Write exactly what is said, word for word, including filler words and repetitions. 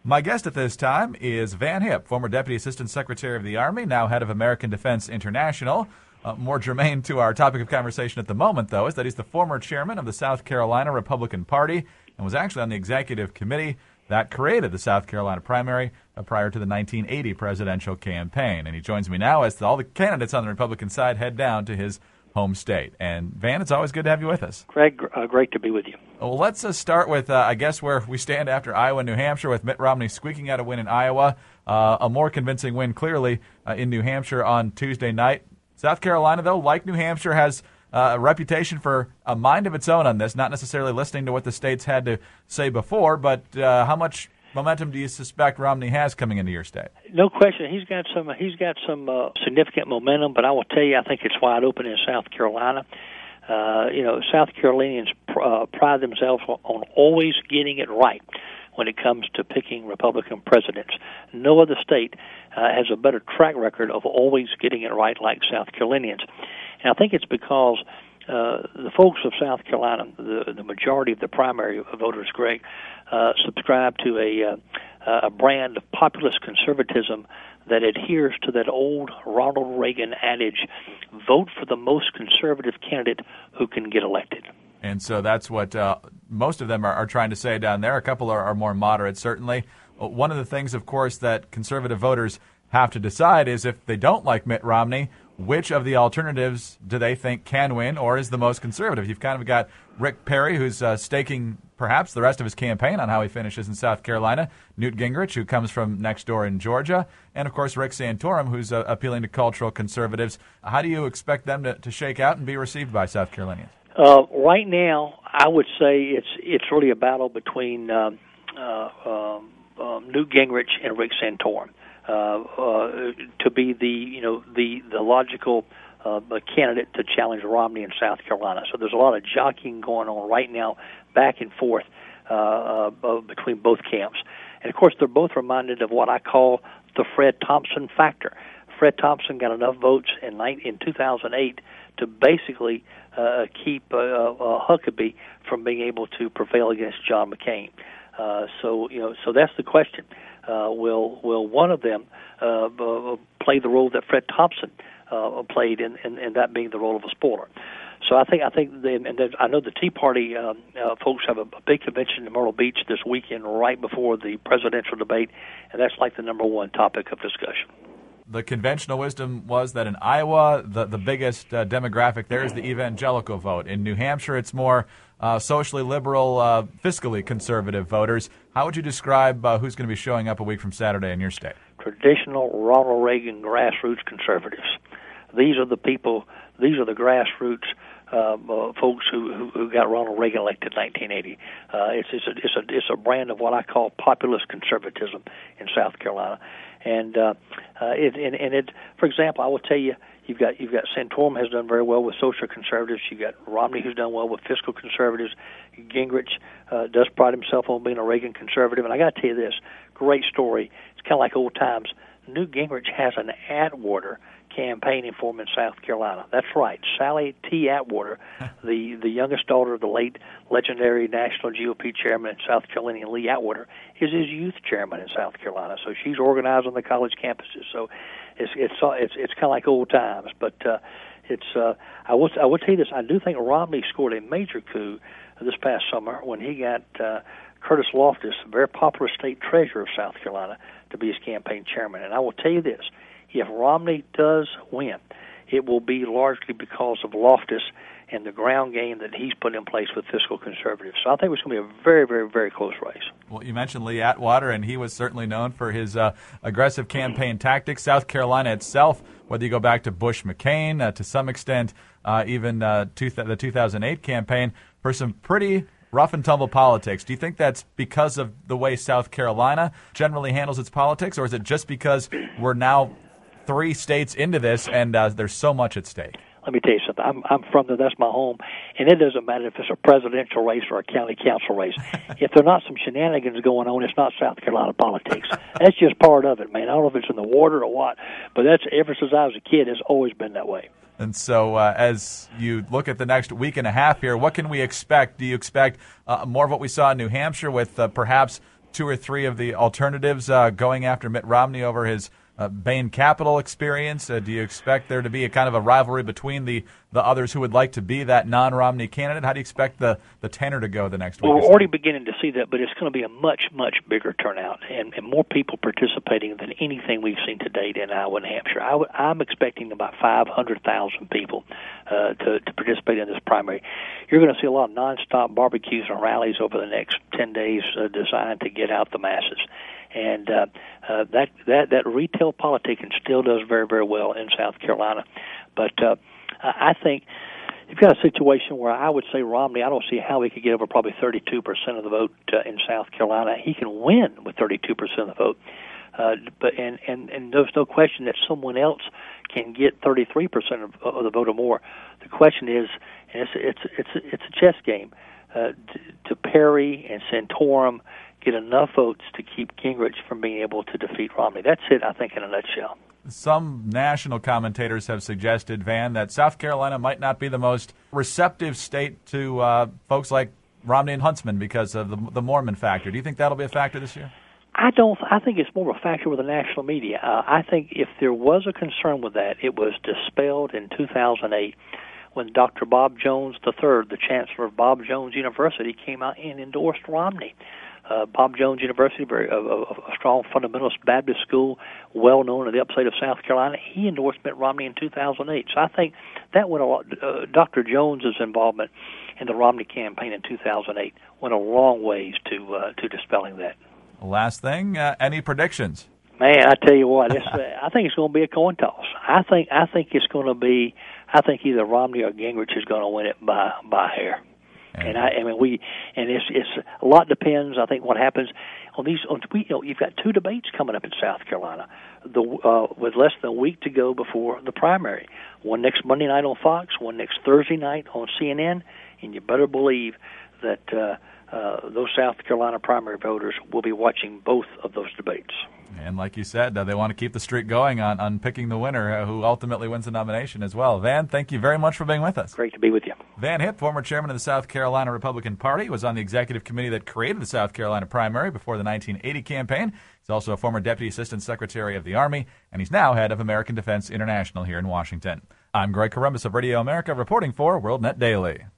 My guest at this time is Van Hipp, former Deputy Assistant Secretary of the Army, now head of American Defense International. Uh, more germane to our topic of conversation at the moment, though, is that he's the former chairman of the South Carolina Republican Party and was actually on the executive committee that created the South Carolina primary uh, prior to the nineteen eighty presidential campaign. And he joins me now as all the candidates on the Republican side head down to his home state. And, Van, it's always good to have you with us. Greg, uh, great to be with you. Well, let's uh, start with, uh, I guess, where we stand after Iowa and New Hampshire, with Mitt Romney squeaking out a win in Iowa, uh, a more convincing win, clearly, uh, in New Hampshire on Tuesday night. South Carolina, though, like New Hampshire, has uh, a reputation for a mind of its own on this, not necessarily listening to what the states had to say before, but uh, how much momentum do you suspect Romney has coming into your state? No question, he's got some. He's got some uh, significant momentum. But I will tell you, I think it's wide open in South Carolina. Uh, you know, South Carolinians pr- uh, pride themselves on always getting it right when it comes to picking Republican presidents. No other state uh, has a better track record of always getting it right like South Carolinians. And I think it's because uh, the folks of South Carolina, the, the majority of the primary voters, Greg, uh, subscribe to a, uh, a brand of populist conservatism that adheres to that old Ronald Reagan adage, vote for the most conservative candidate who can get elected. And so that's what uh, most of them are, are trying to say down there. A couple are, are more moderate, certainly. One of the things, of course, that conservative voters have to decide is if they don't like Mitt Romney, which of the alternatives do they think can win or is the most conservative? You've kind of got Rick Perry, who's uh, staking perhaps the rest of his campaign on how he finishes in South Carolina, Newt Gingrich, who comes from next door in Georgia, and, of course, Rick Santorum, who's uh, appealing to cultural conservatives. How do you expect them to, to shake out and be received by South Carolinians? Uh, right now, I would say it's it's really a battle between uh, uh, um, um, Newt Gingrich and Rick Santorum uh, uh, to be the you know the the logical uh, candidate to challenge Romney in South Carolina. So there's a lot of jockeying going on right now, back and forth uh, uh, between both camps. And of course, they're both reminded of what I call the Fred Thompson factor. Fred Thompson got enough votes in in two thousand eight to basically uh, keep uh, uh, Huckabee from being able to prevail against John McCain. Uh, so you know, so that's the question: uh, will will one of them uh, uh, play the role that Fred Thompson uh, played, in, in, in that being the role of a spoiler? So I think I think they, and then I know the Tea Party um, uh, folks have a, a big convention in Myrtle Beach this weekend, right before the presidential debate, and that's like the number one topic of discussion. The conventional wisdom was that in Iowa, the, the biggest uh, demographic there is the evangelical vote. In New Hampshire, it's more uh, socially liberal, uh, fiscally conservative voters. How would you describe uh, who's going to be showing up a week from Saturday in your state? Traditional Ronald Reagan grassroots conservatives. These are the people, these are the grassroots uh, uh, folks who, who, who got Ronald Reagan elected in nineteen eighty. Uh, it's, it's, a, it's, a, it's a brand of what I call populist conservatism in South Carolina. And uh, uh, it, and, and it, for example, I will tell you, you've got you've got Santorum has done very well with social conservatives. You've got Romney who's done well with fiscal conservatives. Gingrich uh, does pride himself on being a Reagan conservative. And I got to tell you this, great story. It's kind of like old times. Newt Gingrich has an Atwater campaigning for him in South Carolina. That's right, Sally T. Atwater, the, the youngest daughter of the late legendary National G O P chairman in South Carolina, Lee Atwater, is his youth chairman in South Carolina. So she's organizing the college campuses. So it's it's it's it's kind of like old times. But uh, it's uh, I will I will tell you this. I do think Romney scored a major coup this past summer when he got uh, Curtis Loftus, a very popular state treasurer of South Carolina, to be his campaign chairman. And I will tell you this. If Romney does win, it will be largely because of Loftus and the ground game that he's put in place with fiscal conservatives. So I think it's going to be a very, very, very close race. Well, you mentioned Lee Atwater, and he was certainly known for his uh, aggressive campaign tactics. South Carolina itself, whether you go back to Bush-McCain, uh, to some extent, uh, even uh, two th- the two thousand eight campaign, for some pretty rough and tumble politics. Do you think that's because of the way South Carolina generally handles its politics, or is it just because we're now three states into this and uh, there's so much at stake? Let me tell you something. I'm, I'm from there. That's my home. And it doesn't matter if it's a presidential race or a county council race. If there's not some shenanigans going on, it's not South Carolina politics. That's just part of it, man. I don't know if it's in the water or what, but that's ever since I was a kid, it's always been that way. And so uh, as you look at the next week and a half here, what can we expect? Do you expect uh, more of what we saw in New Hampshire with uh, perhaps two or three of the alternatives uh, going after Mitt Romney over his uh, Bain Capital experience? Uh, do you expect there to be a kind of a rivalry between the, the others who would like to be that non-Romney candidate? How do you expect the, the tenor to go the next week? Well, we're already beginning to see that, but it's going to be a much, much bigger turnout and, and more people participating than anything we've seen to date in Iowa and Hampshire. I w- I'm expecting about five hundred thousand people uh, to, to participate in this primary. You're going to see a lot of nonstop barbecues and rallies over the next ten days uh, designed to get out the masses. And uh, uh, that, that, that retail politicking still does very, very well in South Carolina. But uh, I think you've got a situation where I would say Romney, I don't see how he could get over probably thirty-two percent of the vote uh, in South Carolina. He can win with thirty-two percent of the vote. Uh, but and, and, and there's no question that someone else can get thirty-three percent of, of the vote or more. The question is, and it's it's it's it's a chess game, uh, to, to Perry and Santorum get enough votes to keep Gingrich from being able to defeat Romney. That's it, I think, in a nutshell. Some national commentators have suggested, Van, that South Carolina might not be the most receptive state to uh, folks like Romney and Huntsman because of the, the Mormon factor. Do you think that'll be a factor this year? I don't. I think it's more of a factor with the national media. Uh, I think if there was a concern with that, it was dispelled in two thousand eight when Doctor Bob Jones the third, the chancellor of Bob Jones University, came out and endorsed Romney. Uh, Bob Jones University, very, uh, a strong fundamentalist Baptist school, well known in the upstate of South Carolina. He endorsed Mitt Romney in two thousand eight. So I think that went a lot. Uh, Doctor Jones's involvement in the Romney campaign in two thousand eight went a long ways to uh, to dispelling that. Last thing, uh, any predictions? Man, I tell you what, it's, uh, I think it's going to be a coin toss. I think I think it's going to be. I think either Romney or Gingrich is going to win it by by a hair. And I, I mean, we, and it's, it's a lot depends. I think what happens on these, on, we, you know, you've got two debates coming up in South Carolina, the uh, with less than a week to go before the primary. One next Monday night on Fox, one next Thursday night on C N N, and you better believe that uh, uh, those South Carolina primary voters will be watching both of those debates. And like you said, uh, they want to keep the streak going on, on picking the winner, uh, who ultimately wins the nomination as well. Van, thank you very much for being with us. Great to be with you. Van Hipp, former chairman of the South Carolina Republican Party, was on the executive committee that created the South Carolina primary before the nineteen eighty campaign. He's also a former Deputy Assistant Secretary of the Army, and he's now head of American Defense International here in Washington. I'm Greg Corombos of Radio America, reporting for WorldNet Daily.